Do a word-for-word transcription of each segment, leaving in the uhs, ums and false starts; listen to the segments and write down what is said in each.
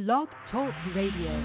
Blog Talk Radio.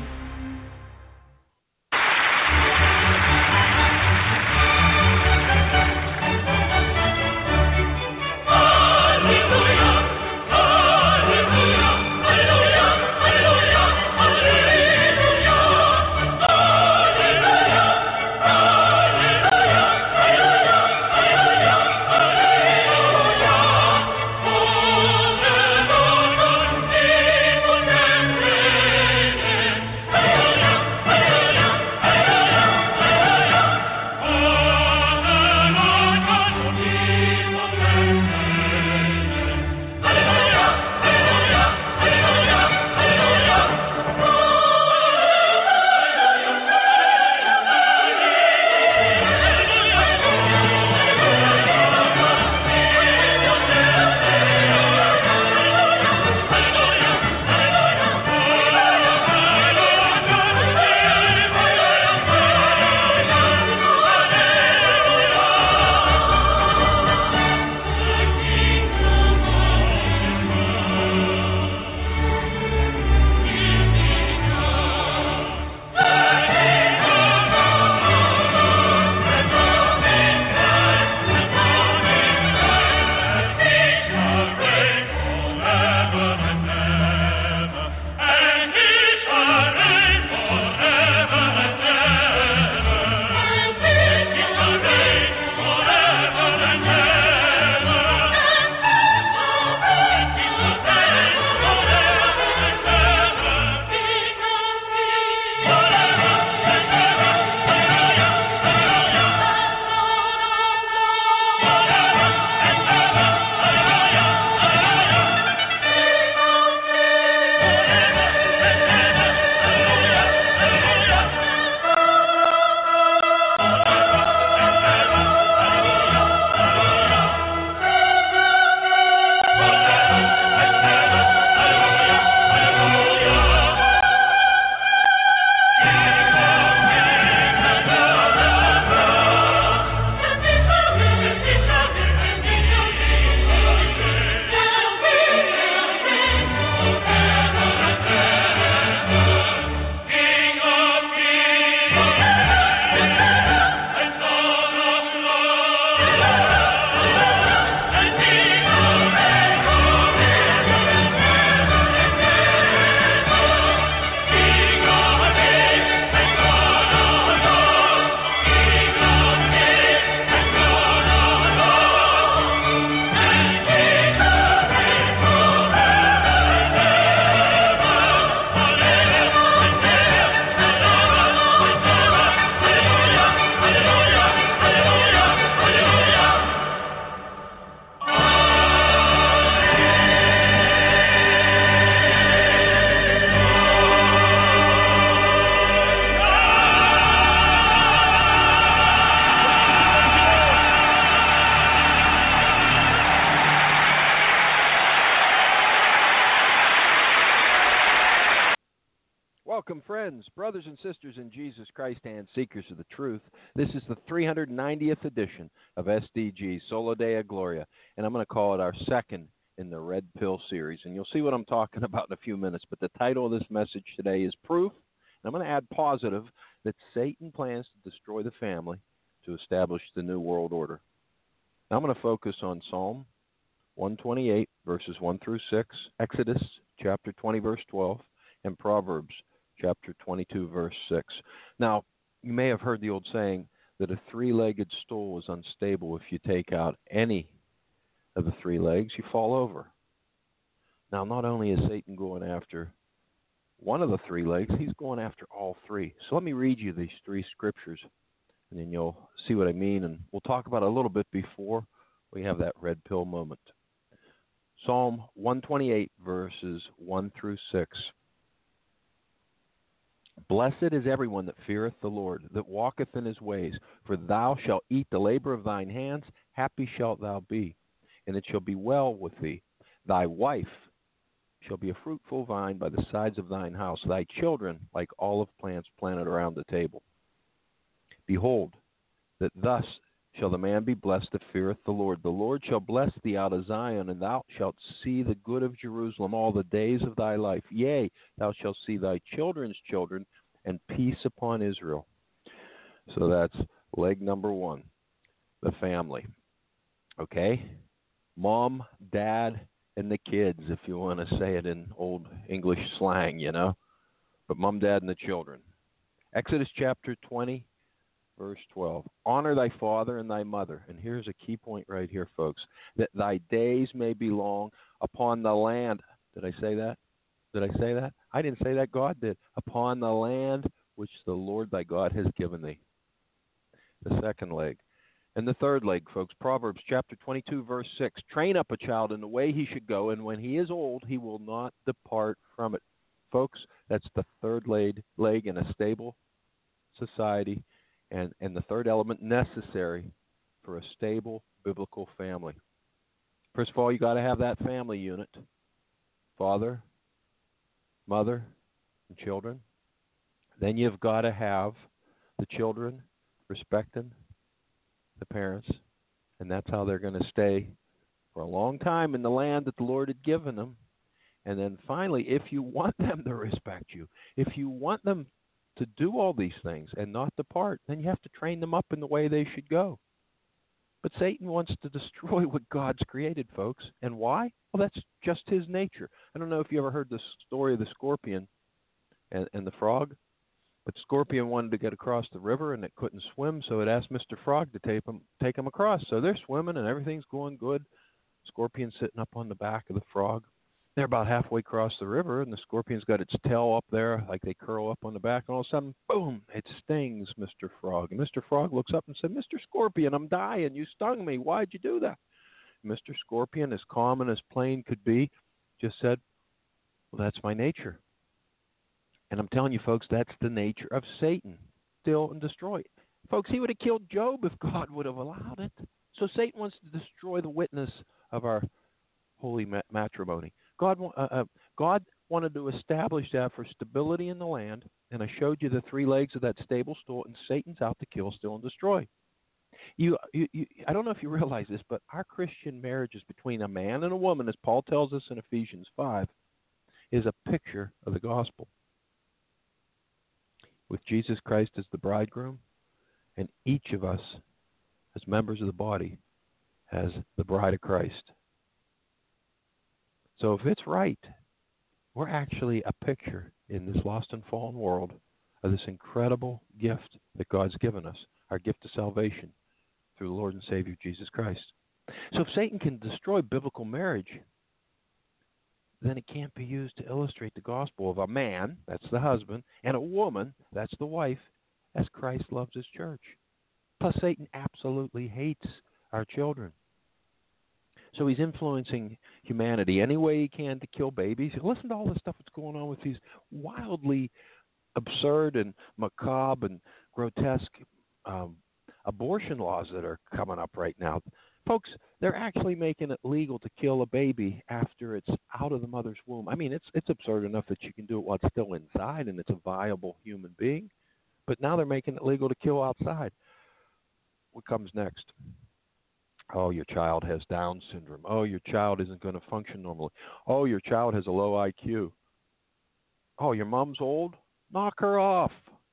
Welcome, friends, brothers and sisters in Jesus Christ and seekers of the truth. This is the three hundred ninetieth edition of S D G, Sola Dea Gloria, and I'm going to call it our second in the Red Pill series. And you'll see what I'm talking about in a few minutes, but the title of this message today is Proof, and I'm going to add positive, that Satan plans to destroy the family to establish the New World Order. Now I'm going to focus on Psalm one twenty-eight, verses one through six, Exodus chapter twenty, verse twelve, and Proverbs chapter twenty-two, verse six. Now, you may have heard the old saying that a three-legged stool is unstable. If you take out any of the three legs, you fall over. Now, not only is Satan going after one of the three legs, he's going after all three. So let me read you these three scriptures, and then you'll see what I mean, and we'll talk about it a little bit before we have that red pill moment. Psalm one twenty-eight, verses one through six. Blessed is everyone that feareth the Lord, that walketh in his ways. For thou shalt eat the labor of thine hands, happy shalt thou be, and it shall be well with thee. Thy wife shall be a fruitful vine by the sides of thine house, thy children like olive plants planted around the table. Behold, that thus shall the man be blessed that feareth the Lord. The Lord shall bless thee out of Zion, and thou shalt see the good of Jerusalem all the days of thy life. Yea, thou shalt see thy children's children, and peace upon Israel. So that's leg number one, the family. Okay? Mom, dad, and the kids, if you want to say it in old English slang, you know. But mom, dad, and the children. Exodus chapter twenty, verse twelve. Honor thy father and thy mother. And here's a key point right here, folks. That thy days may be long upon the land. Did I say that? Did I say that? I didn't say that. God did. Upon the land which the Lord thy God has given thee. The second leg. And the third leg, folks, Proverbs chapter twenty-two, verse six. Train up a child in the way he should go, and when he is old, he will not depart from it. Folks, that's the third leg, leg in a stable society, and, and the third element necessary for a stable biblical family. First of all, you got to have that family unit. Father, mother, and children. Then you've got to have the children respecting the parents, and that's how they're going to stay for a long time in the land that the Lord had given them. And then finally, if you want them to respect you, if you want them to do all these things and not depart, then you have to train them up in the way they should go. But Satan wants to destroy what God's created, folks. And why? Well, that's just his nature. I don't know if you ever heard the story of the scorpion and, and the frog. But Scorpion wanted to get across the river, and it couldn't swim, so it asked Mister Frog to take him, take him across. So they're swimming, and everything's going good. Scorpion's sitting up on the back of the frog. They're about halfway across the river, and the scorpion's got its tail up there, like they curl up on the back, and all of a sudden, boom, it stings Mister Frog. And Mister Frog looks up and said, Mister Scorpion, I'm dying. You stung me. Why'd you do that? Mister Scorpion, as calm and as plain could be, just said, well, that's my nature. And I'm telling you, folks, that's the nature of Satan. Steal and destroy. Folks, he would have killed Job if God would have allowed it. So Satan wants to destroy the witness of our holy matrimony. God, uh, uh, God wanted to establish that for stability in the land, and I showed you the three legs of that stable stool, and Satan's out to kill, steal, and destroy. You, you, you, I don't know if you realize this, but our Christian marriages between a man and a woman, as Paul tells us in Ephesians five, is a picture of the gospel. With Jesus Christ as the bridegroom, and each of us as members of the body as the bride of Christ. So if it's right, we're actually a picture in this lost and fallen world of this incredible gift that God's given us, our gift of salvation through the Lord and Savior Jesus Christ. So if Satan can destroy biblical marriage, then it can't be used to illustrate the gospel of a man, that's the husband, and a woman, that's the wife, as Christ loves his church. Plus, Satan absolutely hates our children. So he's influencing humanity any way he can to kill babies. Listen to all the stuff that's going on with these wildly absurd and macabre and grotesque um, abortion laws that are coming up right now. Folks, they're actually making it legal to kill a baby after it's out of the mother's womb. I mean, it's it's absurd enough that you can do it while it's still inside and it's a viable human being. But now they're making it legal to kill outside. What comes next? Oh, your child has Down syndrome. Oh, your child isn't going to function normally. Oh, your child has a low I Q. Oh, your mom's old? Knock her off.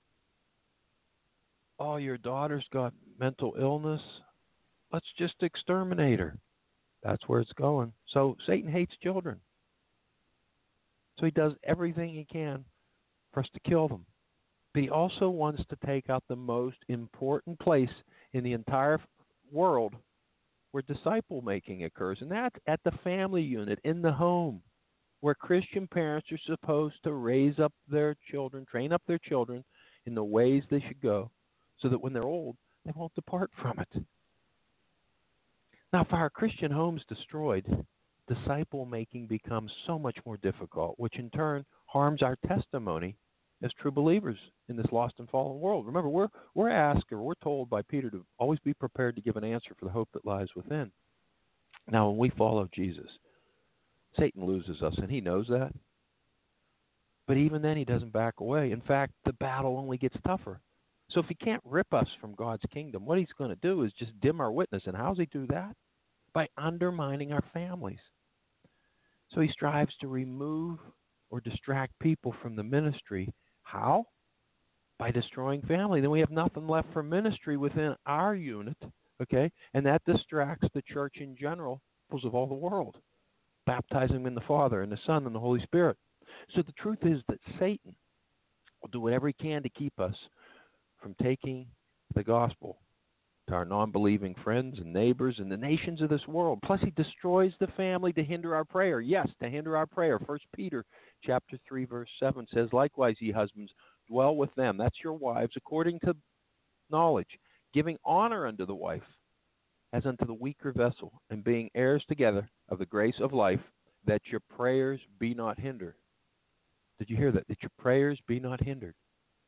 Oh, your daughter's got mental illness? Let's just exterminate her. That's where it's going. So Satan hates children. So he does everything he can for us to kill them. But he also wants to take out the most important place in the entire world where disciple making occurs, and that's at the family unit, in the home, where Christian parents are supposed to raise up their children, train up their children in the ways they should go, so that when they're old, they won't depart from it. Now, if our Christian home's destroyed, disciple making becomes so much more difficult, which in turn harms our testimony as true believers in this lost and fallen world. Remember, we're we're asked, or we're told by Peter, to always be prepared to give an answer for the hope that lies within. Now, when we follow Jesus, Satan loses us, and he knows that. But even then, he doesn't back away. In fact, the battle only gets tougher. So if he can't rip us from God's kingdom, what he's going to do is just dim our witness. And how does he do that? By undermining our families. So he strives to remove or distract people from the ministry. How? By destroying family. Then we have nothing left for ministry within our unit, okay? And that distracts the church in general, peoples of all the world, baptizing them in the Father and the Son and the Holy Spirit. So the truth is that Satan will do whatever he can to keep us from taking the gospel to our non-believing friends and neighbors and the nations of this world. Plus, he destroys the family to hinder our prayer. Yes, to hinder our prayer. First Peter chapter three, verse seven says, "Likewise, ye husbands, dwell with them," that's your wives, "according to knowledge, giving honor unto the wife, as unto the weaker vessel, and being heirs together of the grace of life, that your prayers be not hindered." Did you hear that? That your prayers be not hindered.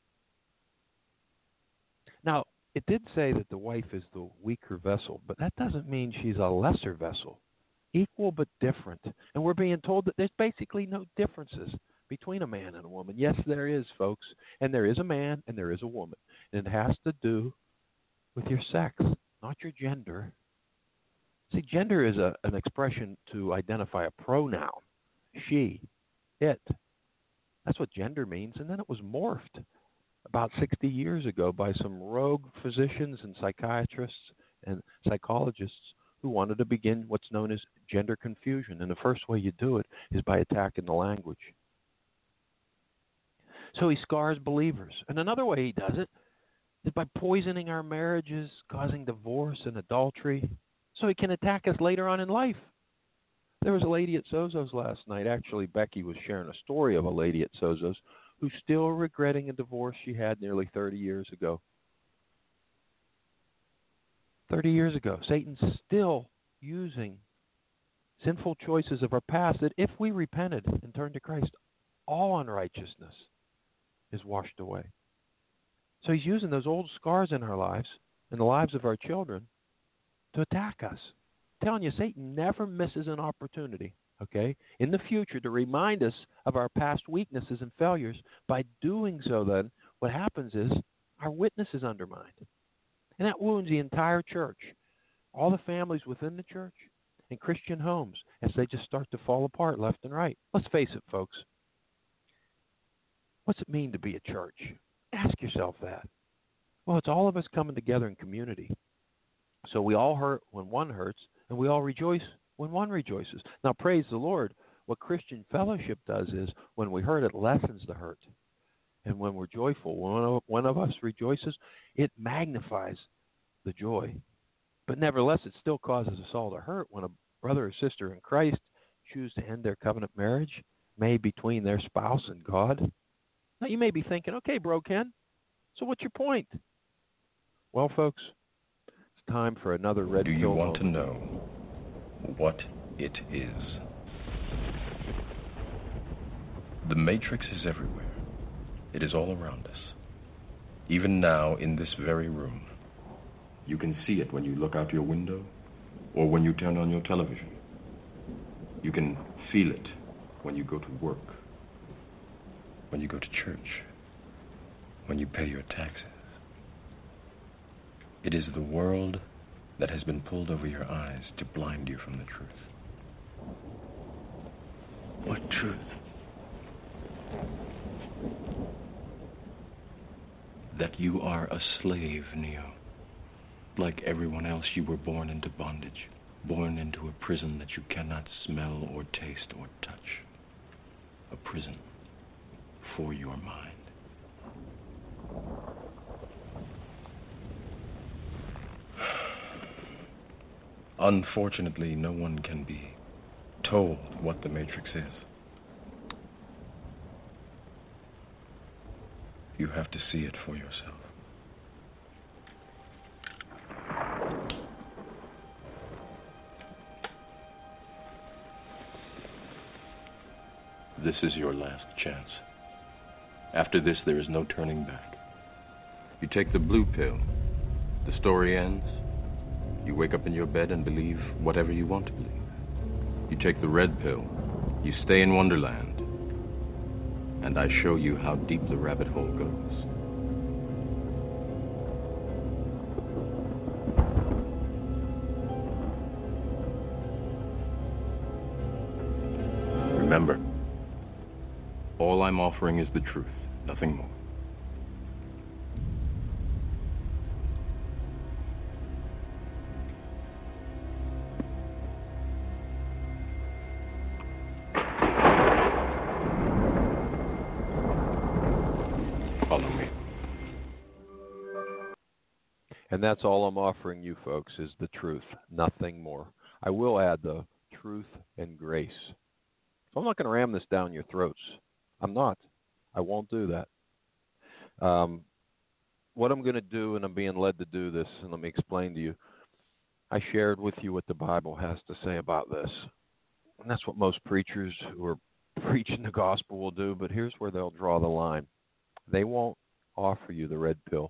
Now, it did say that the wife is the weaker vessel, but that doesn't mean she's a lesser vessel. Equal but different. And we're being told that there's basically no differences between a man and a woman. Yes, there is, folks. And there is a man and there is a woman. And it has to do with your sex, not your gender. See, gender is a, an expression to identify a pronoun. She, it. That's what gender means. And then it was morphed about sixty years ago by some rogue physicians and psychiatrists and psychologists who wanted to begin what's known as gender confusion. And the first way you do it is by attacking the language. So he scars believers. And another way he does it is by poisoning our marriages, causing divorce and adultery, so he can attack us later on in life. There was a lady at Sozo's last night. Actually, Becky was sharing a story of a lady at Sozo's who's still regretting a divorce she had nearly thirty years ago. thirty years ago. Satan's still using sinful choices of our past that if we repented and turned to Christ, all unrighteousness is washed away. So he's using those old scars in our lives and the lives of our children to attack us. I'm telling you, Satan never misses an opportunity, okay, in the future to remind us of our past weaknesses and failures. By doing so, then, what happens is our witness is undermined. And that wounds the entire church, all the families within the church, and Christian homes as they just start to fall apart left and right. Let's face it, folks. What's it mean to be a church? Ask yourself that. Well, it's all of us coming together in community. So we all hurt when one hurts, and we all rejoice when one rejoices. Now, praise the Lord, what Christian fellowship does is when we hurt, it lessens the hurt. And when we're joyful, when one of us rejoices, it magnifies the joy. But nevertheless, it still causes us all to hurt when a brother or sister in Christ choose to end their covenant marriage made between their spouse and God. Now, you may be thinking, okay, bro, Ken, so what's your point? Well, folks, it's time for another red pill. Do you want moment. to know what it is? The Matrix is everywhere. It is all around us. Even now, in this very room. You can see it when you look out your window or when you turn on your television. You can feel it when you go to work, when you go to church, when you pay your taxes. It is the world that has been pulled over your eyes to blind you from the truth. What truth? That you are a slave, Neo. Like everyone else, you were born into bondage, born into a prison that you cannot smell or taste or touch. A prison for your mind. Unfortunately, no one can be told what the Matrix is. You have to see it for yourself. This is your last chance. After this, there is no turning back. You take the blue pill. The story ends. You wake up in your bed and believe whatever you want to believe. You take the red pill. You stay in Wonderland. And I show you how deep the rabbit hole goes. I'm offering is the truth, nothing more. Follow me. And that's all I'm offering you folks is the truth, nothing more. I will add the truth and grace. So I'm not going to ram this down your throats. I'm not. I won't do that. Um, what I'm going to do, and I'm being led to do this, and let me explain to you. I shared with you what the Bible has to say about this. And that's what most preachers who are preaching the gospel will do, but here's where they'll draw the line. They won't offer you the red pill.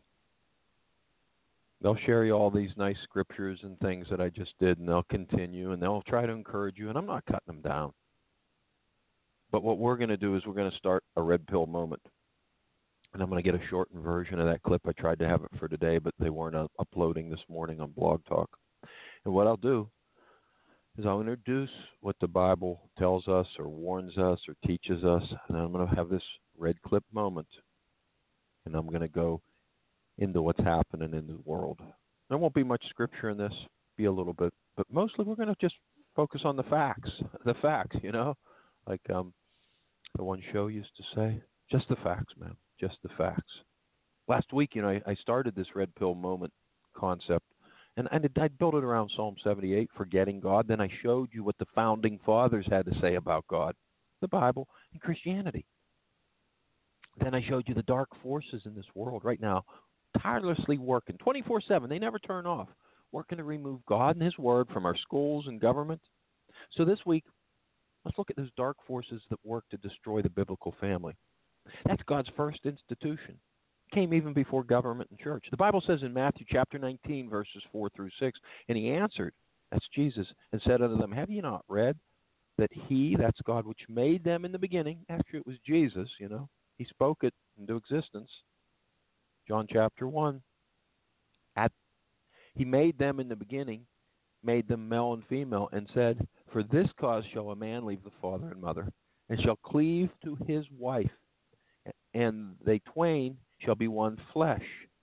They'll share you all these nice scriptures and things that I just did, and they'll continue, and they'll try to encourage you, and I'm not cutting them down. But what we're going to do is we're going to start a red pill moment. And I'm going to get a shortened version of that clip. I tried to have it for today, but they weren't uh, uploading this morning on Blog Talk. And what I'll do is I'll introduce what the Bible tells us or warns us or teaches us, and I'm going to have this red clip moment, and I'm going to go into what's happening in the world. There won't be much scripture in this, be a little bit, but mostly we're going to just focus on the facts, the facts, you know, like um, the one show used to say, just the facts, man, just the facts. Last week, you know, I, I started this red pill moment concept, and, and I built it around Psalm seventy-eight, forgetting God. Then I showed you what the founding fathers had to say about God, the Bible, and Christianity. Then I showed you the dark forces in this world right now, tirelessly working, twenty-four seven. They never turn off, working to remove God and His Word from our schools and government. So this week, let's look at those dark forces that work to destroy the biblical family. That's God's first institution. It came even before government and church. The Bible says in Matthew chapter nineteen, verses four through six, and He answered, that's Jesus, and said unto them, have you not read that He, that's God, which made them in the beginning, actually it was Jesus, you know, He spoke it into existence. John chapter one, at, He made them in the beginning, made them male and female, and said, for this cause shall a man leave the father and mother, and shall cleave to his wife, and they twain shall be one flesh.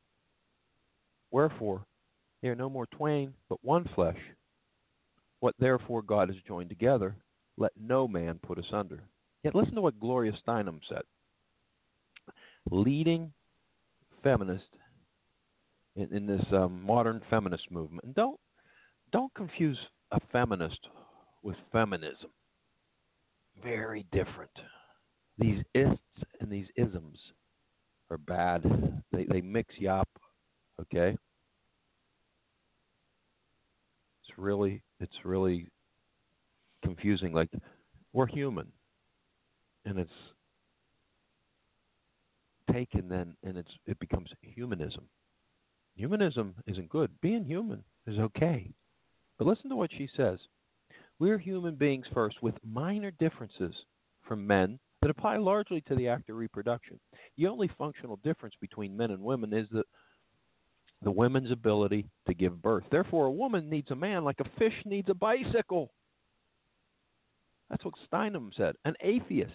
Wherefore, they are no more twain, but one flesh. What therefore God has joined together, let no man put asunder. Yet listen to what Gloria Steinem said. Leading feminist in, in this um, modern feminist movement. And don't don't confuse a feminist with feminism. Very different. These ists and these isms are bad. They they mix you up. Okay. It's really it's really confusing. Like, we're human, and it's taken then, and it's it becomes humanism. Humanism isn't good. Being human is okay. But listen to what she says. We're human beings first, with minor differences from men that apply largely to the act of reproduction. The only functional difference between men and women is the, the women's ability to give birth. Therefore, a woman needs a man like a fish needs a bicycle. That's what Steinem said, an atheist.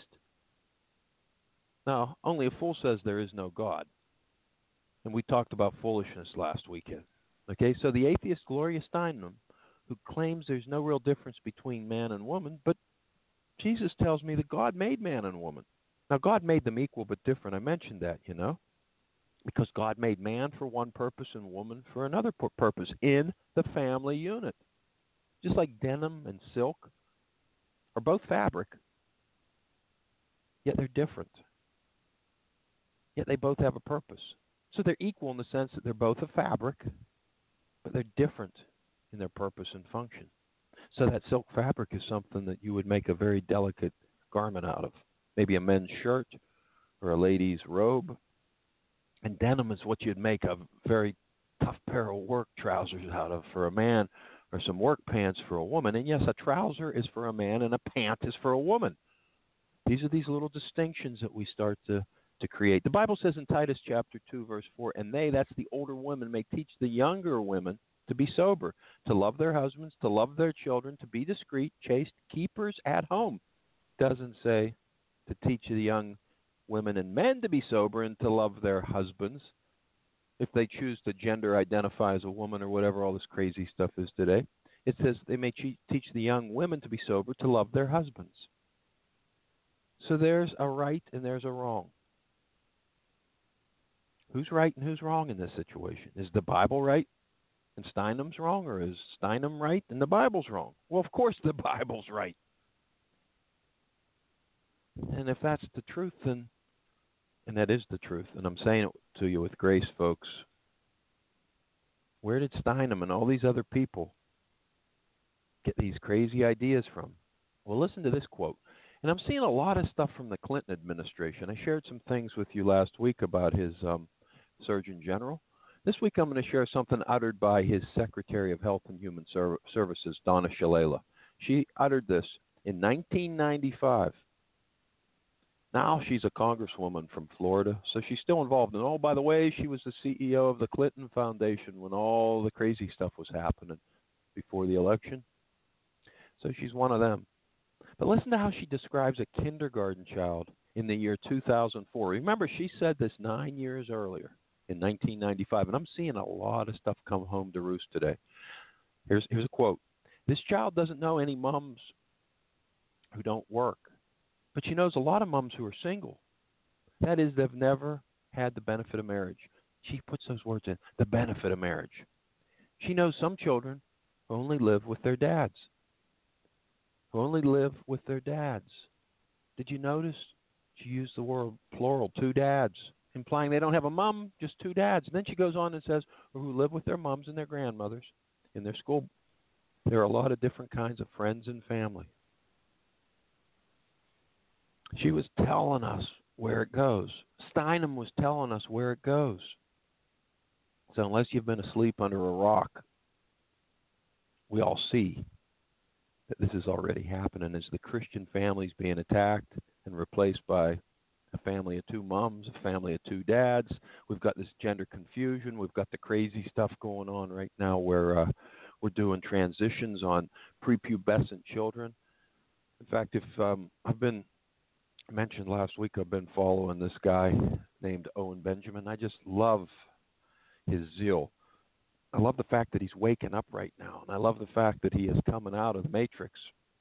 Now, only a fool says there is no God. And we talked about foolishness last weekend. Okay, so the atheist Gloria Steinem, who claims there's no real difference between man and woman, but Jesus tells me that God made man and woman. Now, God made them equal but different. I mentioned that, you know, because God made man for one purpose and woman for another purpose in the family unit. Just like denim and silk are both fabric, yet they're different. Yet they both have a purpose. So they're equal in the sense that they're both a fabric, but they're different in their purpose and function. So that silk fabric is something that you would make a very delicate garment out of. Maybe a men's shirt or a lady's robe. And denim is what you'd make a very tough pair of work trousers out of for a man, or some work pants for a woman. And yes, a trouser is for a man and a pant is for a woman. These are these little distinctions that we start to, to create. The Bible says in Titus chapter two, verse four, and they, that's the older women, may teach the younger women to be sober, to love their husbands, to love their children, to be discreet, chaste, keepers at home. Doesn't say to teach the young women and men to be sober and to love their husbands. If they choose to gender identify as a woman or whatever all this crazy stuff is today, it says they may teach the young women to be sober to love their husbands. So there's a right and there's a wrong. Who's right and who's wrong in this situation? Is the Bible right and Steinem's wrong, or is Steinem right and the Bible's wrong? Well, of course the Bible's right. And if that's the truth, then, and that is the truth, and I'm saying it to you with grace, folks, where did Steinem and all these other people get these crazy ideas from? Well, listen to this quote. And I'm seeing a lot of stuff from the Clinton administration. I shared some things with you last week about his um, Surgeon General. This week I'm going to share something uttered by his Secretary of Health and Human Ser- Services, Donna Shalala. She uttered this in nineteen ninety-five. Now she's a congresswoman from Florida, so she's still involved. And oh, by the way, she was the C E O of the Clinton Foundation when all the crazy stuff was happening before the election. So she's one of them. But listen to how she describes a kindergarten child in the year two thousand four. Remember, she said this nine years earlier in nineteen ninety-five, and I'm seeing a lot of stuff come home to roost today. Here's, here's a quote. This child doesn't know any moms who don't work, but she knows a lot of moms who are single. That is, they've never had the benefit of marriage. She puts those words in, the benefit of marriage. She knows some children who only live with their dads. Who only live with their dads. Did you notice she used the word plural, two dads, implying they don't have a mom, just two dads. And then she goes on and says, who live with their moms and their grandmothers in their school. There are a lot of different kinds of friends and family. She was telling us where it goes. Steinem was telling us where it goes. So unless you've been asleep under a rock, we all see that this is already happening as the Christian family's being attacked and replaced by a family of two moms, a family of two dads. We've got this gender confusion. We've got the crazy stuff going on right now where uh, we're doing transitions on prepubescent children. In fact, if um, I've been mentioned last week, I've been following this guy named Owen Benjamin. I just love his zeal. I love the fact that he's waking up right now, and I love the fact that he is coming out of the Matrix.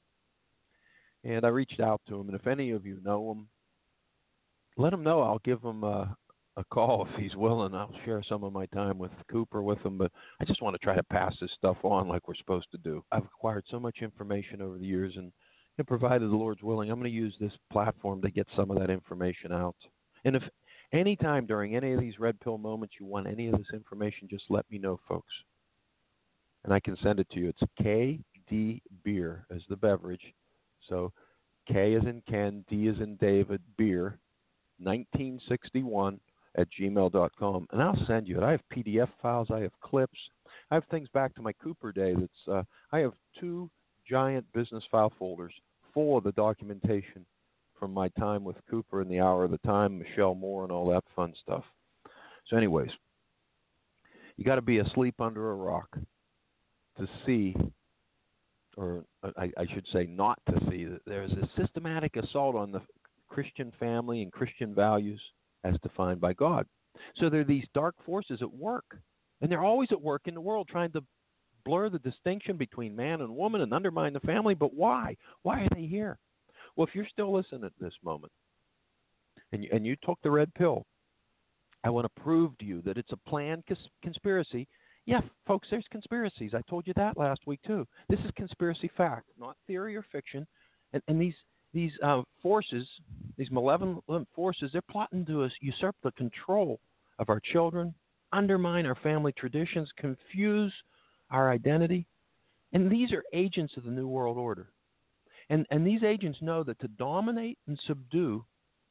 And I reached out to him, and if any of you know him, let him know. I'll give him a, a call if he's willing. I'll share some of my time with Cooper with him, but I just want to try to pass this stuff on like we're supposed to do. I've acquired so much information over the years, and, and provided the Lord's willing, I'm going to use this platform to get some of that information out. And if any time during any of these red pill moments you want any of this information, just let me know, folks. And I can send it to you. It's K D Beer as the beverage. So K as in Ken, D as in David, Beer, nineteen sixty-one at gmail dot com. And I'll send you it. I have P D F files. I have clips. I have things back to my Cooper day. That's uh, I have two giant business file folders full of the documentation from my time with Cooper and the Hour of the Time, Michelle Moore, and all that fun stuff. So anyways, you got to be asleep under a rock to see, or I, I should say not to see, that there's a systematic assault on the Christian family and Christian values as defined by God. So there are these dark forces at work, and they're always at work in the world trying to blur the distinction between man and woman and undermine the family. But why? Why are they here? Well, if you're still listening at this moment, and you, and you took the red pill, I want to prove to you that it's a planned cons- conspiracy. Yeah, folks, there's conspiracies. I told you that last week, too. This is conspiracy fact, not theory or fiction. And, and these these uh, forces, these malevolent forces, they're plotting to us, usurp the control of our children, undermine our family traditions, confuse our identity. And these are agents of the New World Order. And and these agents know that to dominate and subdue,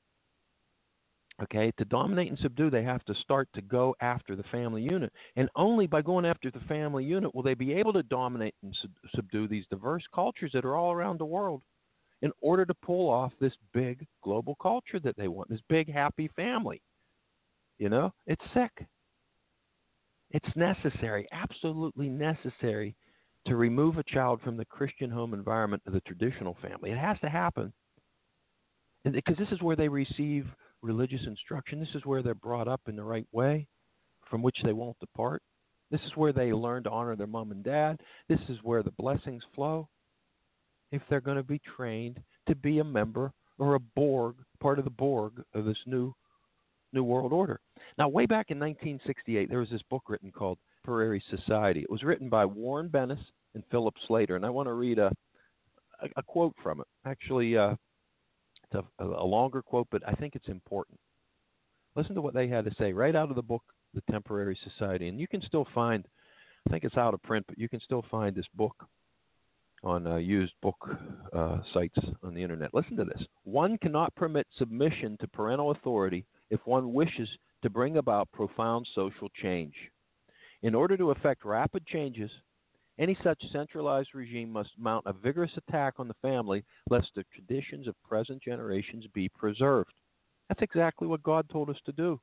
okay, to dominate and subdue, they have to start to go after the family unit. And only by going after the family unit will they be able to dominate and sub- subdue these diverse cultures that are all around the world in order to pull off this big global culture that they want, this big happy family. You know, it's sick. It's necessary, absolutely necessary, to remove a child from the Christian home environment to the traditional family. It has to happen. And because this is where they receive religious instruction. This is where they're brought up in the right way, from which they won't depart. This is where they learn to honor their mom and dad. This is where the blessings flow. If they're going to be trained to be a member or a Borg, part of the Borg of this new New World Order. Now, way back in nineteen sixty-eight, there was this book written called Contemporary Society. It was written by Warren Bennis and Philip Slater, and I want to read a, a, a quote from it. Actually, uh, it's a, a longer quote, but I think it's important. Listen to what they had to say right out of the book, The Temporary Society. And you can still find, I think it's out of print, but you can still find this book on uh, used book uh, sites on the internet. Listen to this. One cannot permit submission to parental authority if one wishes to bring about profound social change. In order to effect rapid changes, any such centralized regime must mount a vigorous attack on the family lest the traditions of present generations be preserved. That's exactly what God told us to do.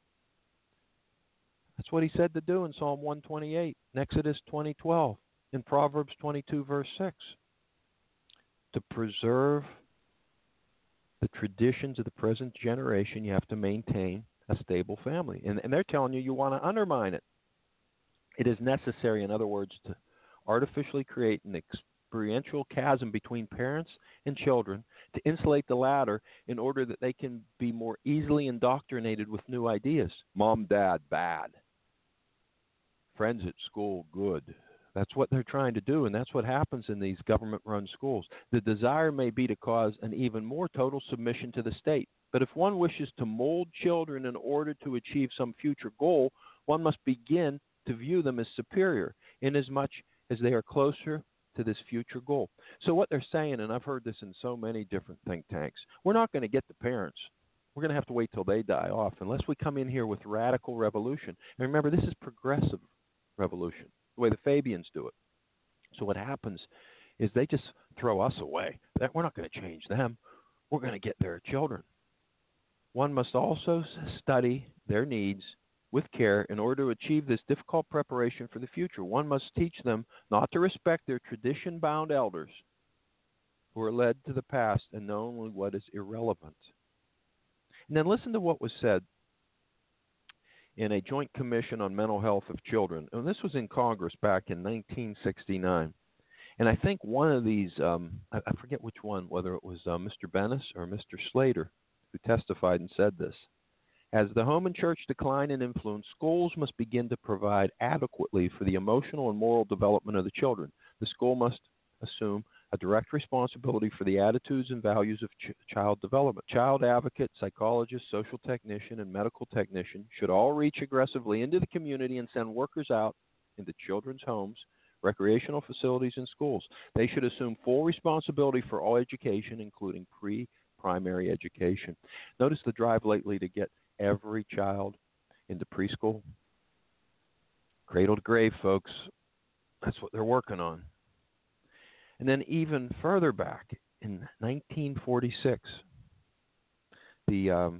That's what he said to do in Psalm one twenty-eight, in Exodus twenty twelve, in Proverbs twenty-two, verse six. To preserve the traditions of the present generation, you have to maintain a stable family. And, and they're telling you you want to undermine it. It is necessary, in other words, to artificially create an experiential chasm between parents and children to insulate the latter in order that they can be more easily indoctrinated with new ideas. Mom, dad, bad. Friends at school, good. That's what they're trying to do, and that's what happens in these government-run schools. The desire may be to cause an even more total submission to the state. But if one wishes to mold children in order to achieve some future goal, one must begin to view them as superior, inasmuch as they are closer to this future goal. So what they're saying, and I've heard this in so many different think tanks, we're not going to get the parents. We're going to have to wait till they die off unless we come in here with radical revolution. And remember, this is progressive revolution, the way the Fabians do it. So what happens is they just throw us away. We're not going to change them. We're going to get their children. One must also study their needs with care in order to achieve this difficult preparation for the future. One must teach them not to respect their tradition-bound elders who are led to the past and know only what is irrelevant. And then listen to what was said in a joint commission on mental health of children. And this was in Congress back in nineteen sixty-nine. And I think one of these, um, I, I forget which one, whether it was uh, Mister Bennis or Mister Slater, who testified and said this. As the home and church decline in influence, schools must begin to provide adequately for the emotional and moral development of the children. The school must assume a direct responsibility for the attitudes and values of ch- child development. Child advocate, psychologist, social technician, and medical technician should all reach aggressively into the community and send workers out into children's homes, recreational facilities, and schools. They should assume full responsibility for all education, including pre-primary education. Notice the drive lately to get every child into preschool. Cradle to grave, folks. That's what they're working on. And then even further back in nineteen forty-six, the um,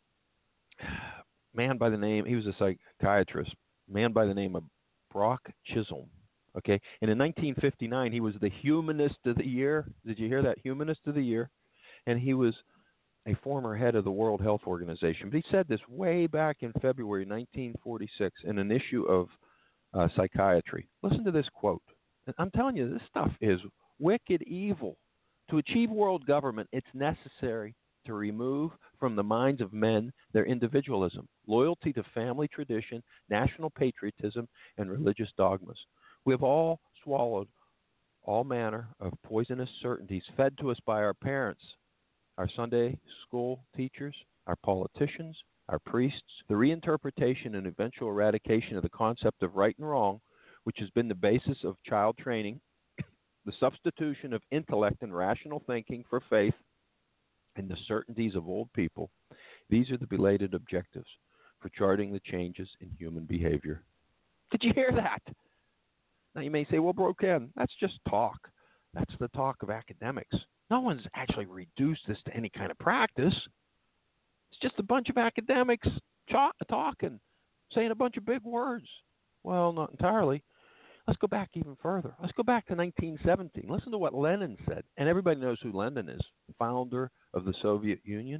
man by the name, he was a psychiatrist, man by the name of Brock Chisholm. Okay, and in nineteen fifty-nine, he was the Humanist of the Year. Did you hear that? Humanist of the Year. And he was a former head of the World Health Organization. But he said this way back in February nineteen forty-six in an issue of uh, Psychiatry. Listen to this quote. And I'm telling you, this stuff is wicked evil. To achieve world government, it's necessary to remove from the minds of men their individualism, loyalty to family tradition, national patriotism, and religious dogmas. We have all swallowed all manner of poisonous certainties fed to us by our parents, our Sunday school teachers, our politicians, our priests. The reinterpretation and eventual eradication of the concept of right and wrong, which has been the basis of child training, the substitution of intellect and rational thinking for faith and the certainties of old people. These are the belated objectives for charting the changes in human behavior. Did you hear that? Now you may say, well, Bro Ken, that's just talk. That's the talk of academics. No one's actually reduced this to any kind of practice. It's just a bunch of academics talking, saying a bunch of big words. Well, not entirely. Let's go back even further. Let's go back to nineteen seventeen. Listen to what Lenin said. And everybody knows who Lenin is, founder of the Soviet Union.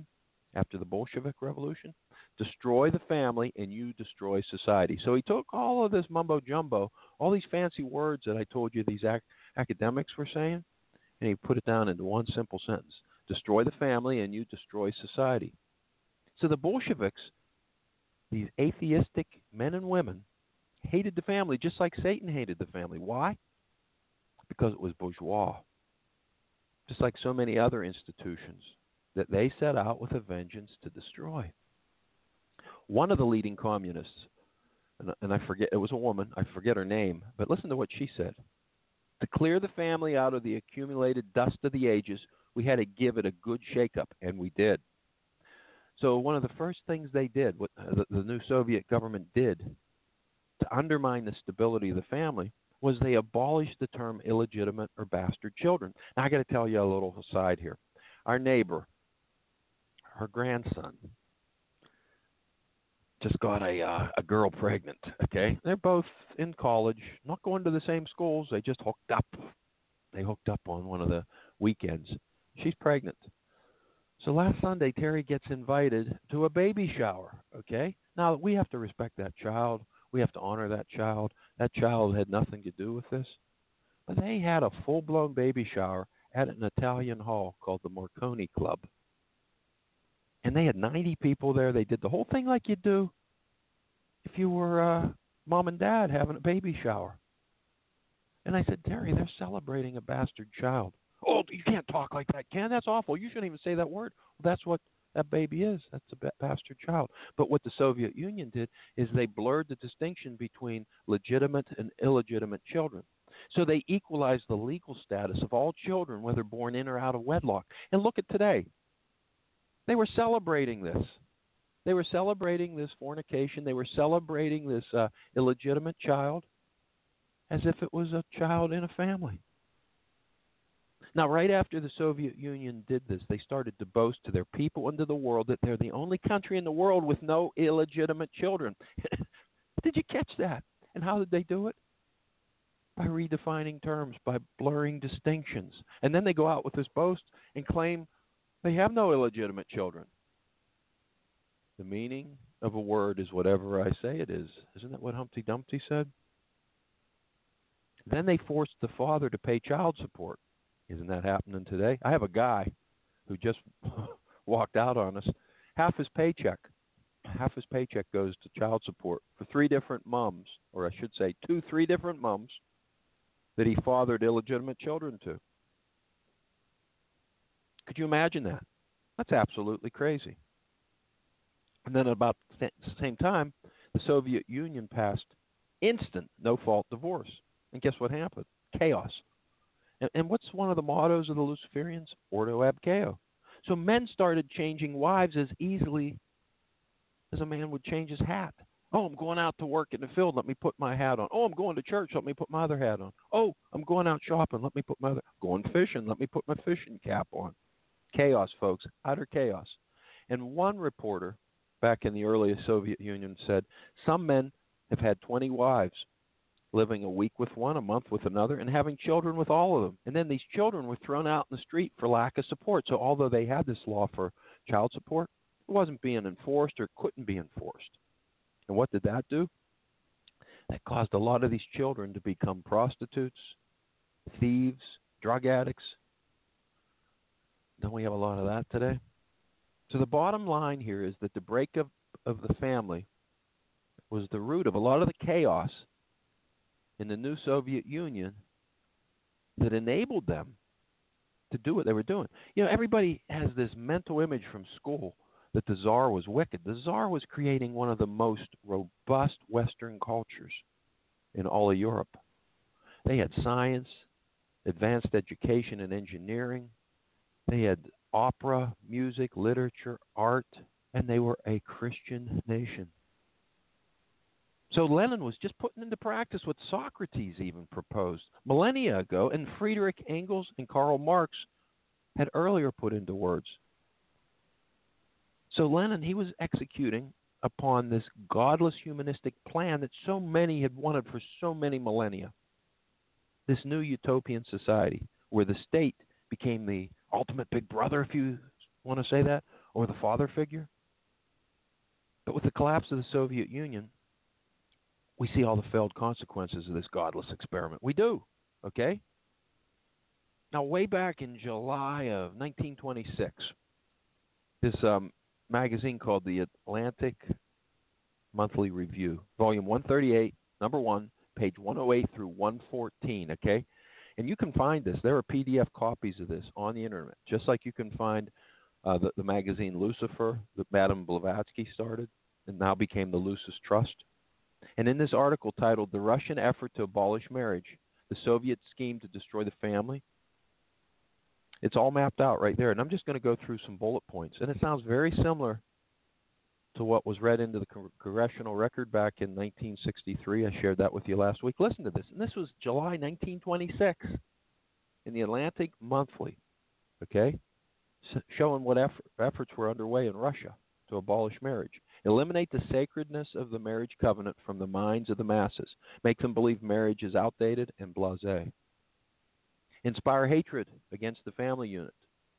after the Bolshevik Revolution? Destroy the family and you destroy society. So he took all of this mumbo jumbo, all these fancy words that I told you these ac- academics were saying, and he put it down into one simple sentence. Destroy the family and you destroy society. So the Bolsheviks, these atheistic men and women, hated the family just like Satan hated the family. Why? Because it was bourgeois. Just like so many other institutions that they set out with a vengeance to destroy. One of the leading communists, and, and I forget, it was a woman, I forget her name, but listen to what she said. To clear the family out of the accumulated dust of the ages, we had to give it a good shake-up, and we did. So one of the first things they did, what the, the new Soviet government did to undermine the stability of the family, was they abolished the term illegitimate or bastard children. Now, I got to tell you a little aside here. Our neighbor, her grandson, just got a uh, a girl pregnant, okay? They're both in college, not going to the same schools. They just hooked up. They hooked up on one of the weekends. She's pregnant. So last Sunday, Terry gets invited to a baby shower, okay? Now, we have to respect that child. We have to honor that child. That child had nothing to do with this. But they had a full-blown baby shower at an Italian hall called the Morconi Club. And they had ninety people there. They did the whole thing like you do if you were uh, mom and dad having a baby shower. And I said, Terry, they're celebrating a bastard child. Oh, you can't talk like that, Ken. That's awful. You shouldn't even say that word. Well, that's what that baby is. That's a ba- bastard child. But what the Soviet Union did is they blurred the distinction between legitimate and illegitimate children. So they equalized the legal status of all children, whether born in or out of wedlock. And look at today. They were celebrating this. They were celebrating this fornication. They were celebrating this uh, illegitimate child as if it was a child in a family. Now, right after the Soviet Union did this, they started to boast to their people and to the world that they're the only country in the world with no illegitimate children. Did you catch that? And how did they do it? By redefining terms, by blurring distinctions. And then they go out with this boast and claim they have no illegitimate children. The meaning of a word is whatever I say it is. Isn't that what Humpty Dumpty said? Then they forced the father to pay child support. Isn't that happening today? I have a guy who just walked out on us. Half his paycheck, half his paycheck goes to child support for three different mums, or I should say two, three different mums that he fathered illegitimate children to. Could you imagine that? That's absolutely crazy. And then at about the same time, the Soviet Union passed instant no-fault divorce. And guess what happened? Chaos. And, and what's one of the mottos of the Luciferians? Ordo ab chao. So men started changing wives as easily as a man would change his hat. Oh, I'm going out to work in the field. Let me put my hat on. Oh, I'm going to church. Let me put my other hat on. Oh, I'm going out shopping. Let me put my other. Going fishing. Let me put my fishing cap on. Chaos, folks. Utter chaos. And one reporter back in the early Soviet Union said, some men have had twenty wives, living a week with one, a month with another, and having children with all of them. And then these children were thrown out in the street for lack of support. So although they had this law for child support, it wasn't being enforced or couldn't be enforced. And what did that do? That caused a lot of these children to become prostitutes, thieves, drug addicts. Don't we have a lot of that today? So the bottom line here is that the breakup of the family was the root of a lot of the chaos in the new Soviet Union that enabled them to do what they were doing. You know, everybody has this mental image from school that the Tsar was wicked. The Tsar was creating one of the most robust Western cultures in all of Europe. They had science, advanced education and engineering. They had opera, music, literature, art, and they were a Christian nation. So Lenin was just putting into practice what Socrates even proposed millennia ago, and Friedrich Engels and Karl Marx had earlier put into words. So Lenin, he was executing upon this godless humanistic plan that so many had wanted for so many millennia. This new utopian society where the state became the ultimate big brother, if you want to say that, or the father figure. But with the collapse of the Soviet Union, we see all the failed consequences of this godless experiment. We do, okay? Now, way back in July of nineteen twenty-six, this um, magazine called the Atlantic Monthly Review, volume one thirty-eight, number one, page one oh eight through one fourteen, okay? And you can find this. There are P D F copies of this on the internet, just like you can find uh, the, the magazine Lucifer that Madame Blavatsky started and now became the Lucis Trust. And in this article titled The Russian Effort to Abolish Marriage, the Soviet Scheme to Destroy the Family, it's all mapped out right there. And I'm just going to go through some bullet points. And it sounds very similar to what was read into the Congressional Record back in nineteen sixty-three. I shared that with you last week. Listen to this. And this was July nineteen twenty-six in the Atlantic Monthly, okay, S- showing what effort, efforts were underway in Russia to abolish marriage. Eliminate the sacredness of the marriage covenant from the minds of the masses. Make them believe marriage is outdated and blasé. Inspire hatred against the family unit,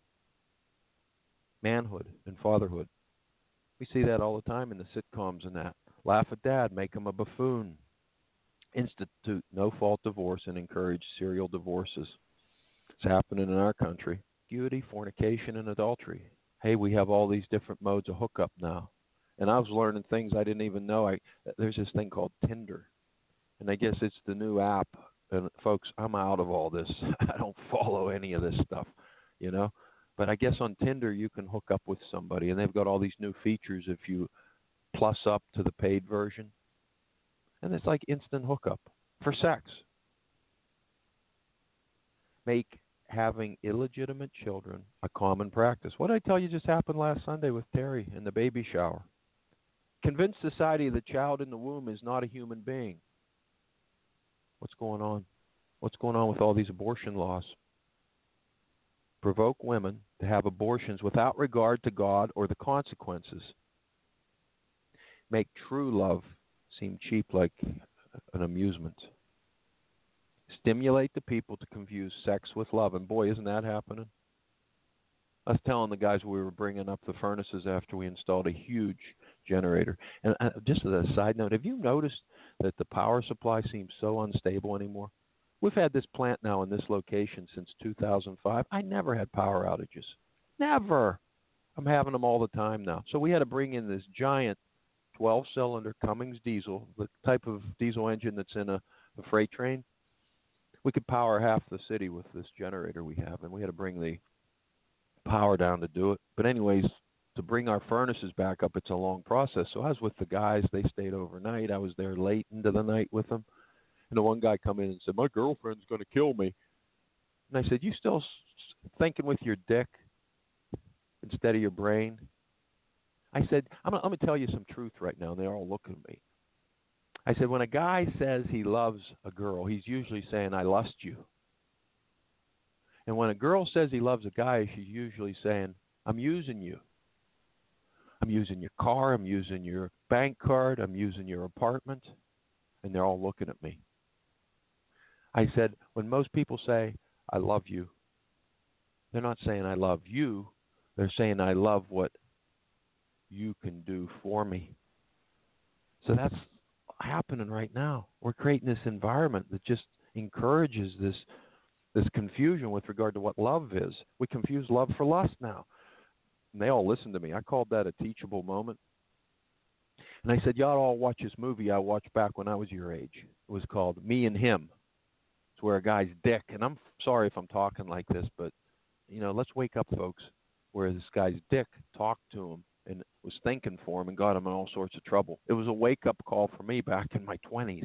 manhood and fatherhood. We see that all the time in the sitcoms and that. Laugh at dad, make him a buffoon. Institute no-fault divorce and encourage serial divorces. It's happening in our country. Beauty, fornication, and adultery. Hey, we have all these different modes of hookup now. And I was learning things I didn't even know. I There's this thing called Tinder. And I guess it's the new app. And folks, I'm out of all this. I don't follow any of this stuff, you know. But I guess on Tinder you can hook up with somebody. And they've got all these new features if you plus up to the paid version. And it's like instant hookup for sex. Make having illegitimate children a common practice. What did I tell you just happened last Sunday with Terry in the baby shower? Convince society the child in the womb is not a human being. What's going on? What's going on with all these abortion laws? Provoke women to have abortions without regard to God or the consequences. Make true love seem cheap like an amusement. Stimulate the people to confuse sex with love. And boy, isn't that happening? I was telling the guys we were bringing up the furnaces after we installed a huge generator. And uh, just as a side note, have you noticed that the power supply seems so unstable anymore? We've had this plant now in this location since two thousand five. I never had power outages. Never. I'm having them all the time now. So we had to bring in this giant twelve-cylinder Cummins diesel, the type of diesel engine that's in a, a freight train. We could power half the city with this generator we have, and we had to bring the power down to do it. But anyways, to bring our furnaces back up, it's a long process. So I was with the guys. They stayed overnight. I was there late into the night with them. And the one guy come in and said, my girlfriend's going to kill me. And I said, you still s- thinking with your dick instead of your brain? I said, I'm going to tell you some truth right now. And they're all looking at me. I said, when a guy says he loves a girl, he's usually saying, I lust you. And when a girl says he loves a guy, she's usually saying, I'm using you. I'm using your car. I'm using your bank card. I'm using your apartment. And they're all looking at me. I said, when most people say, I love you, they're not saying I love you. They're saying I love what you can do for me. So that's happening right now. We're creating this environment that just encourages this this confusion with regard to what love is. We confuse love for lust now. And they all listen to me. I called that a teachable moment. And I said, y'all all watch this movie I watched back when I was your age. It was called Me and Him. It's where a guy's dick, and I'm sorry if I'm talking like this, but, you know, let's wake up, folks, where this guy's dick talked to him and was thinking for him and got him in all sorts of trouble. It was a wake-up call for me back in my twenties.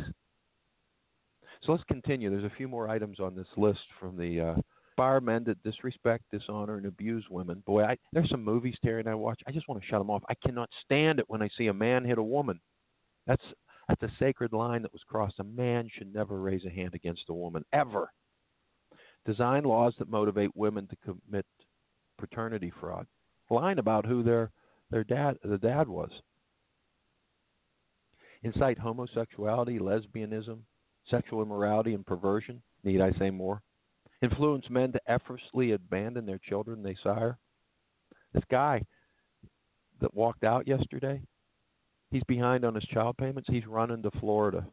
So let's continue. There's a few more items on this list from the uh, inspire men that disrespect, dishonor, and abuse women. Boy, I, there's some movies, Terry, and I watch. I just want to shut them off. I cannot stand it when I see a man hit a woman. That's that's a sacred line that was crossed. A man should never raise a hand against a woman, ever. Design laws that motivate women to commit paternity fraud. Lying about who their their dad the dad was. Incite homosexuality, lesbianism, sexual immorality, and perversion. Need I say more? Influence men to effortlessly abandon their children they sire. This guy, that walked out yesterday, he's behind on his child payments. He's running to Florida.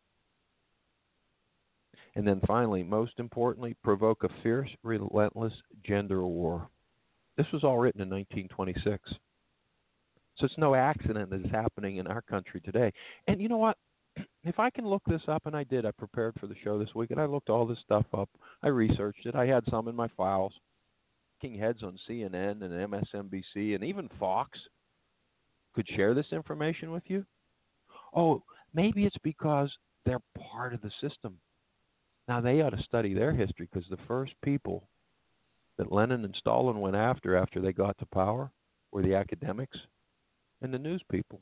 And then finally, most importantly, provoke a fierce, relentless gender war. This was all written in nineteen twenty-six. So it's no accident that it's happening in our country today. And you know what? If I can look this up, and I did, I prepared for the show this week, and I looked all this stuff up. I researched it. I had some in my files. King heads on C N N and M S N B C and even Fox could share this information with you. Oh, maybe it's because they're part of the system. Now, they ought to study their history, because the first people that Lenin and Stalin went after after they got to power were the academics and the news people.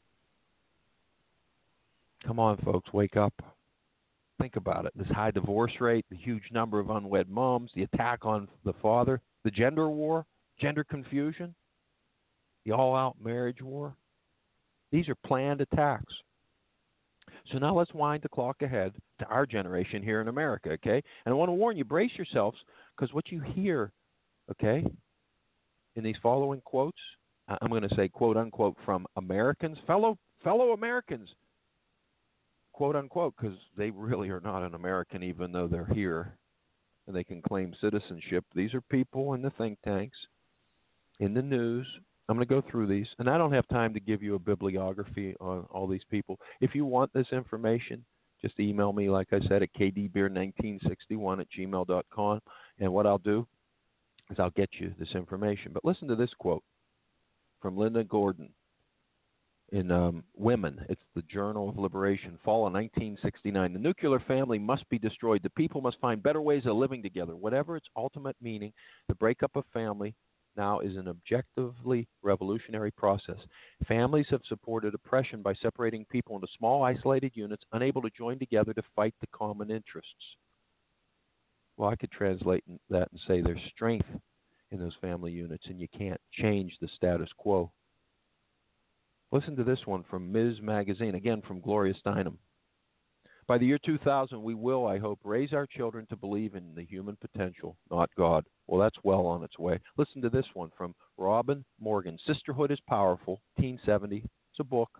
Come on, folks, wake up. Think about it. This high divorce rate, the huge number of unwed moms, the attack on the father, the gender war, gender confusion, the all-out marriage war. These are planned attacks. So now let's wind the clock ahead to our generation here in America, okay? And I want to warn you, brace yourselves, because what you hear, okay, in these following quotes, I'm going to say quote unquote from Americans, fellow fellow Americans, quote unquote, because they really are not an American even though they're here and they can claim citizenship. These are people in the think tanks, in the news. I'm going to go through these, and I don't have time to give you a bibliography on all these people. If you want this information, just email me, like I said, at k d beer nineteen sixty-one at gmail dot com, and what I'll do is I'll get you this information. But listen to this quote from Linda Gordon in um, Women. It's the Journal of Liberation, fall of nineteen sixty-nine. The nuclear family must be destroyed. The people must find better ways of living together. Whatever its ultimate meaning, the breakup of family now is an objectively revolutionary process. Families have supported oppression by separating people into small, isolated units, unable to join together to fight the common interests. Well, I could translate that and say there's strength in those family units, and you can't change the status quo. Listen to this one from Miz Magazine, again from Gloria Steinem. By the year two thousand, we will, I hope, raise our children to believe in the human potential, not God. Well, that's well on its way. Listen to this one from Robin Morgan. Sisterhood is Powerful, nineteen seventy. It's a book.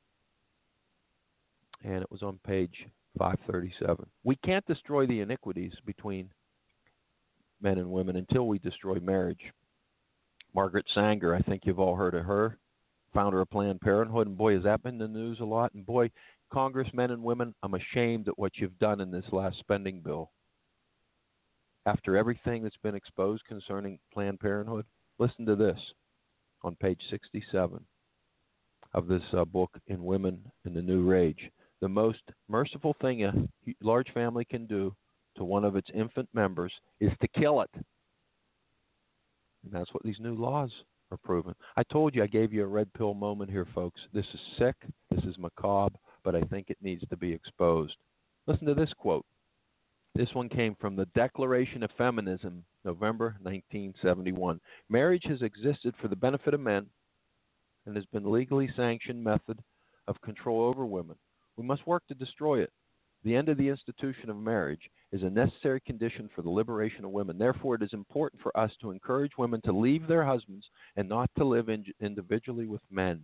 And it was on page five thirty-seven. We can't destroy the iniquities between men and women until we destroy marriage. Margaret Sanger, I think you've all heard of her, founder of Planned Parenthood. And boy, has that been in the news a lot. And boy, congressmen and women, I'm ashamed at what you've done in this last spending bill. After everything that's been exposed concerning Planned Parenthood, listen to this on page sixty-seven of this uh, book, In Women in the New Rage. The most merciful thing a large family can do to one of its infant members is to kill it. And that's what these new laws are proving. I told you, I gave you a red pill moment here, folks. This is sick. This is macabre, but I think it needs to be exposed. Listen to this quote. This one came from the Declaration of Feminism, November nineteen seventy-one. Marriage has existed for the benefit of men and has been a legally sanctioned method of control over women. We must work to destroy it. The end of the institution of marriage is a necessary condition for the liberation of women. Therefore, it is important for us to encourage women to leave their husbands and not to live in, individually with men.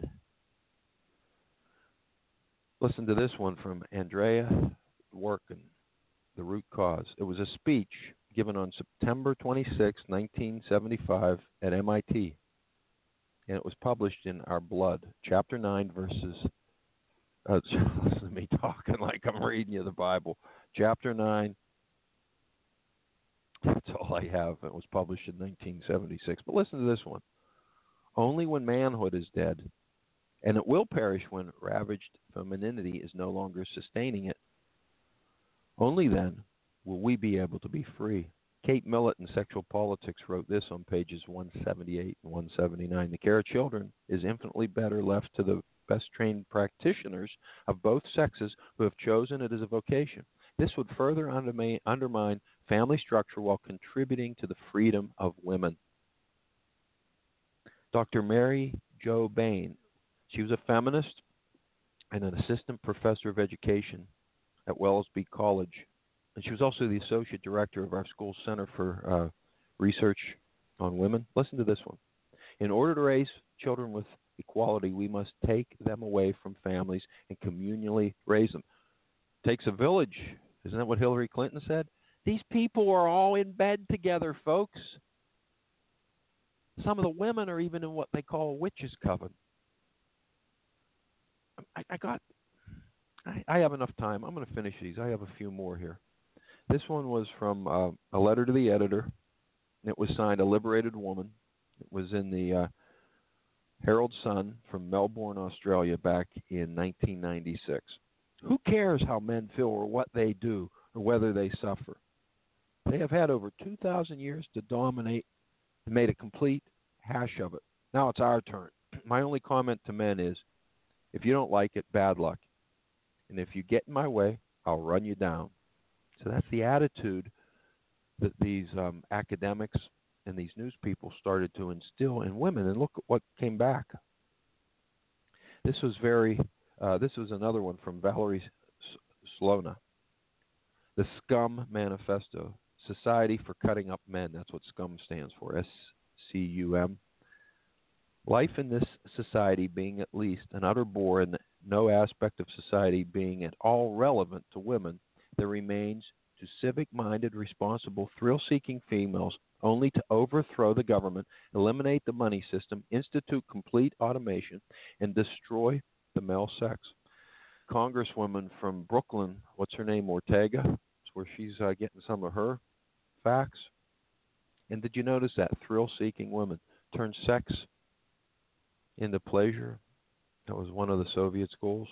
Listen to this one from Andrea Dworkin, The Root Cause. It was a speech given on September twenty-sixth, nineteen seventy-five at M I T, and it was published in Our Blood, Chapter nine, verses... Uh, listen to me talking like I'm reading you the Bible. Chapter nine. That's all I have. It was published in nineteen seventy-six. But listen to this one. Only when manhood is dead, and it will perish when ravaged femininity is no longer sustaining it, only then will we be able to be free. Kate Millett in Sexual Politics wrote this on pages one seventy-eight and one seventy-nine. The care of children is infinitely better left to the best trained practitioners of both sexes who have chosen it as a vocation. This would further undermine, undermine family structure while contributing to the freedom of women. Doctor Mary Jo Bain, she was a feminist and an assistant professor of education at Wellesby College. And she was also the associate director of our school's Center for uh, Research on Women. Listen to this one. In order to raise children with equality, we must take them away from families and communally raise them. It takes a village. Isn't that what Hillary Clinton said? These people are all in bed together, folks. Some of the women are even in what they call a witch's coven. I, I got, I, I have enough time. I'm going to finish these. I have a few more here. This one was from uh, a letter to the editor. It was signed A Liberated Woman. It was in the uh, Herald Sun from Melbourne, Australia, back in nineteen ninety-six. Who cares how men feel or what they do or whether they suffer? They have had over two thousand years to dominate and made a complete hash of it. Now it's our turn. My only comment to men is, if you don't like it, bad luck. And if you get in my way, I'll run you down. So that's the attitude that these um, academics and these news people started to instill in women. And look at what came back. This was very, uh, this was another one from Valerie Slona. The Scum Manifesto, Society for Cutting Up Men. That's what SCUM stands for, S C U M. Life in this society being at least an utter bore and no aspect of society being at all relevant to women, there remains to civic-minded, responsible, thrill-seeking females only to overthrow the government, eliminate the money system, institute complete automation, and destroy the male sex. Congresswoman from Brooklyn, what's her name, Ortega? That's where she's uh, getting some of her facts. And did you notice that? Thrill-seeking women turn sex into pleasure. That was one of the Soviet schools.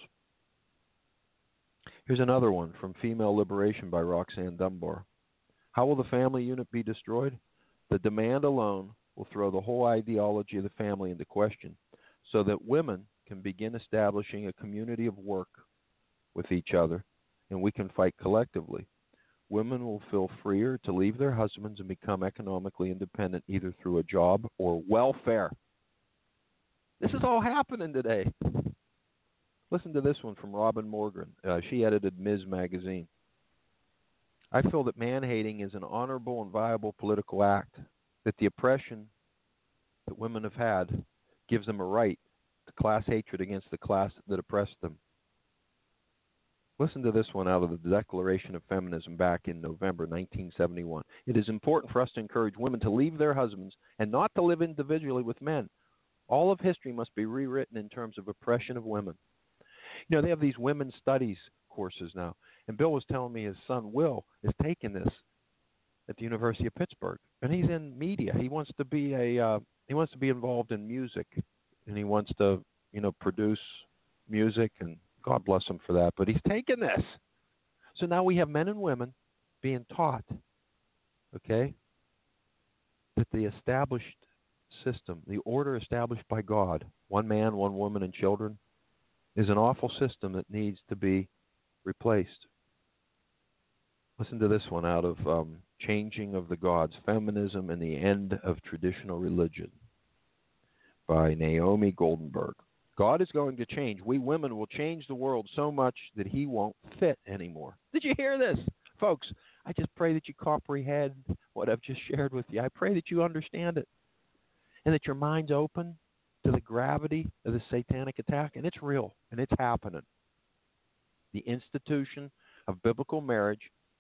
Here's another one from Female Liberation by Roxanne Dunbar. How will the family unit be destroyed? The demand alone will throw the whole ideology of the family into question so that women can begin establishing a community of work with each other, and we can fight collectively. Women will feel freer to leave their husbands and become economically independent either through a job or welfare. This is all happening today. Listen to this one from Robin Morgan. Uh, she edited Miz Magazine. I feel that man-hating is an honorable and viable political act, that the oppression that women have had gives them a right to class hatred against the class that oppressed them. Listen to this one out of the Declaration of Feminism back in November nineteen seventy-one. It is important for us to encourage women to leave their husbands and not to live individually with men. All of history must be rewritten in terms of oppression of women. You know, they have these women's studies courses now. And Bill was telling me his son, Will, is taking this at the University of Pittsburgh. And he's in media. He wants to be a uh, he wants to be involved in music. And he wants to, you know, produce music. And God bless him for that. But he's taking this. So now we have men and women being taught, okay, that the established system, the order established by God, one man, one woman, and children, is an awful system that needs to be replaced. Listen to this one out of um, Changing of the Gods, Feminism and the End of Traditional Religion by Naomi Goldenberg. God is going to change. We women will change the world so much that he won't fit anymore. Did you hear this? Folks, I just pray that you comprehend what I've just shared with you. I pray that you understand it and that your mind's open to the gravity of the satanic attack, and it's real, and it's happening. The institution of biblical marriage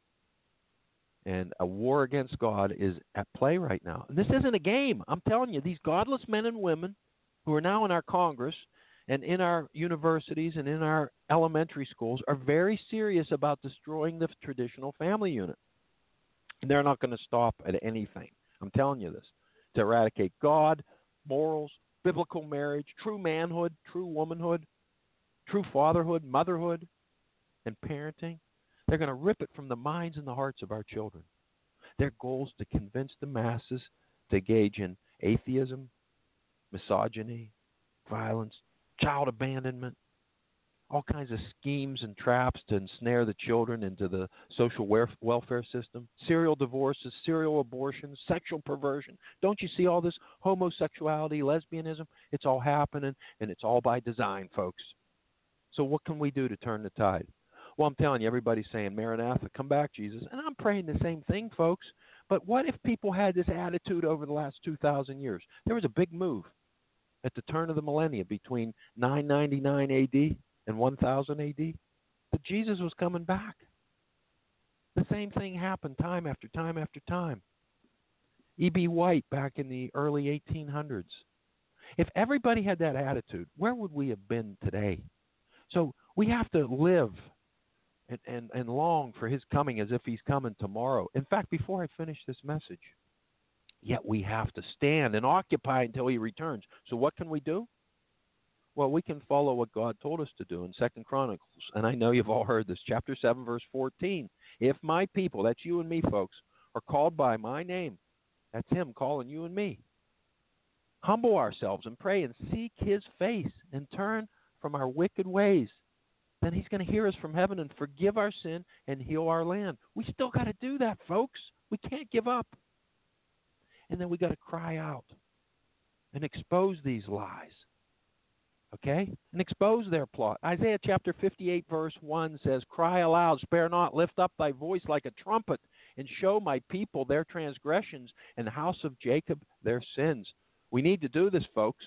and a war against God is at play right now. And this isn't a game. I'm telling you, these godless men and women who are now in our Congress and in our universities and in our elementary schools are very serious about destroying the traditional family unit. And they're not going to stop at anything. I'm telling you this. To eradicate God, morals, biblical marriage, true manhood, true womanhood, true fatherhood, motherhood, and parenting. They're going to rip it from the minds and the hearts of our children. Their goal is to convince the masses to engage in atheism, misogyny, violence, child abandonment, all kinds of schemes and traps to ensnare the children into the social welfare system, serial divorces, serial abortions, sexual perversion. Don't you see all this homosexuality, lesbianism? It's all happening, and it's all by design, folks. So what can we do to turn the tide? Well, I'm telling you, everybody's saying, Maranatha, come back, Jesus. And I'm praying the same thing, folks. But what if people had this attitude over the last two thousand years? There was a big move. at the turn of the millennium between nine ninety-nine A D and one thousand A D that Jesus was coming back. The same thing happened time after time after time. E B. White back in the early eighteen hundreds. If everybody had that attitude, where would we have been today? So we have to live and, and, and long for his coming as if he's coming tomorrow. In fact, before I finish this message, yet we have to stand and occupy until he returns. So what can we do? Well, we can follow what God told us to do in Second Chronicles. And I know you've all heard this, chapter seven, verse fourteen. If my people, that's you and me, folks, are called by my name, that's him calling you and me, humble ourselves and pray and seek his face and turn from our wicked ways, then he's going to hear us from heaven and forgive our sin and heal our land. We still got to do that, folks. We can't give up. And then we got to cry out and expose these lies. Okay? And expose their plot. Isaiah chapter fifty-eight verse one says, cry aloud, spare not, lift up thy voice like a trumpet, and show my people their transgressions, and the house of Jacob their sins. We need to do this, folks.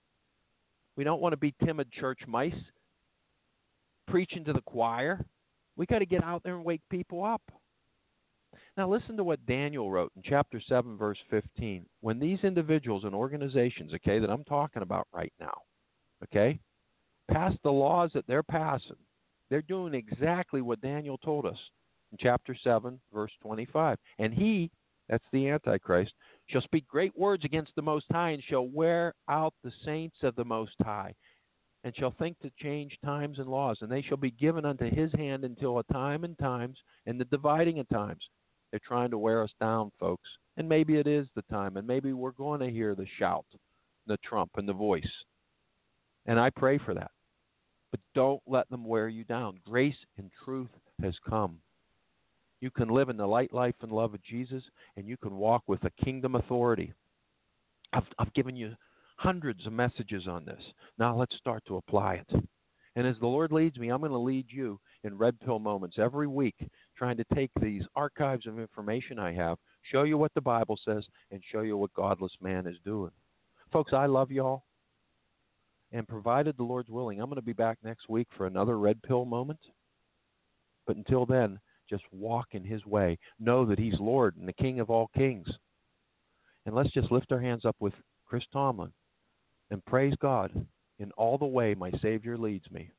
We don't want to be timid church mice preaching to the choir. We got to get out there and wake people up. Now listen to what Daniel wrote in chapter seven, verse fifteen. When these individuals and organizations, okay, that I'm talking about right now, okay, pass the laws that they're passing, they're doing exactly what Daniel told us in chapter seven, verse twenty-five. And he, that's the Antichrist, shall speak great words against the Most High, and shall wear out the saints of the Most High, and shall think to change times and laws, and they shall be given unto his hand until a time and times, and the dividing of times. They're trying to wear us down, folks. And maybe it is the time, and maybe we're going to hear the shout, the trump, and the voice. And I pray for that. But don't let them wear you down. Grace and truth has come. You can live in the light, life, and love of Jesus, and you can walk with a kingdom authority. I've, I've given you hundreds of messages on this. Now let's start to apply it. And as the Lord leads me, I'm going to lead you in Red Pill Moments every week, trying to take these archives of information I have, show you what the Bible says, and show you what godless man is doing. Folks, I love y'all. And provided the Lord's willing, I'm going to be back next week for another Red Pill Moment. But until then, just walk in his way. Know that he's Lord and the King of all kings. And let's just lift our hands up with Chris Tomlin and praise God in all the way my Savior leads me.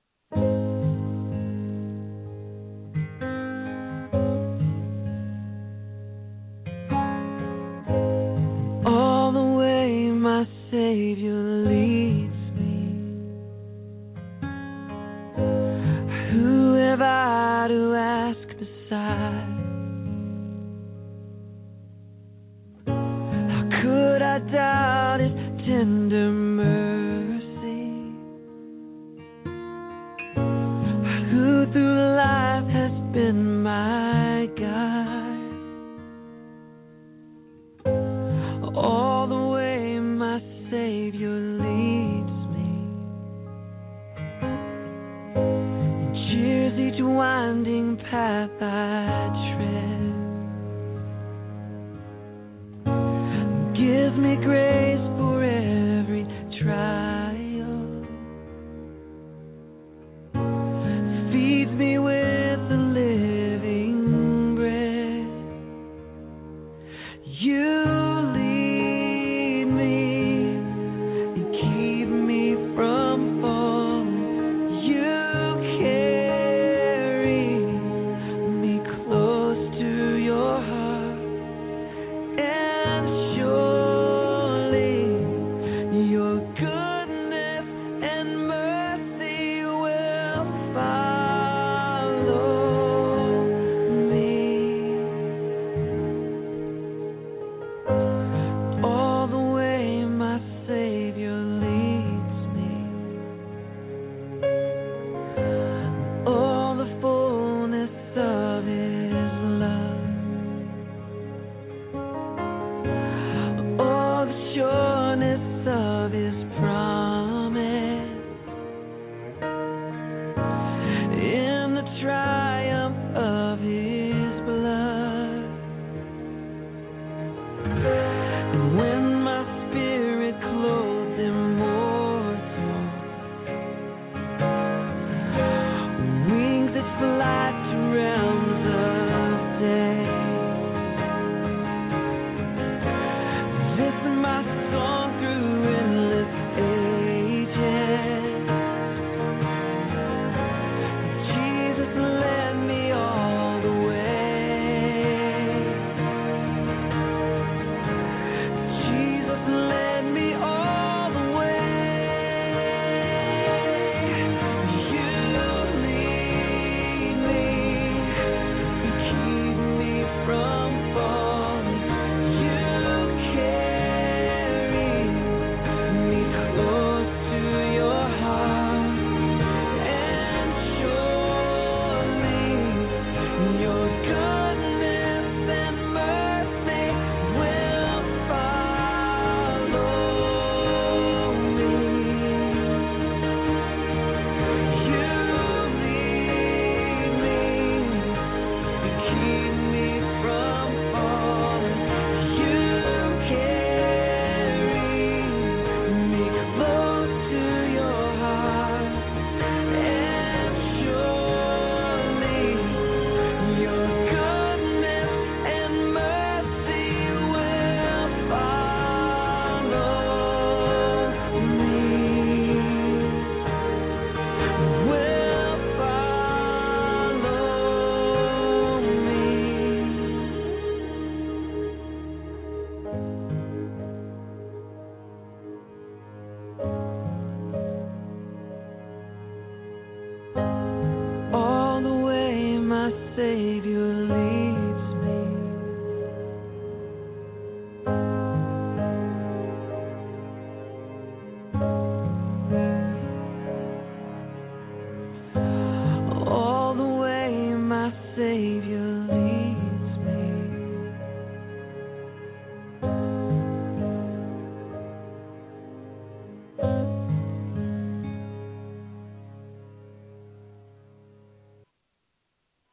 All the way my Savior leads me. Who have I to ask beside? How could I doubt his tender mercy? Who through life has been my guide? All the way my Savior leads me, and cheers each winding path I tread, gives me grace for every trial, feeds me with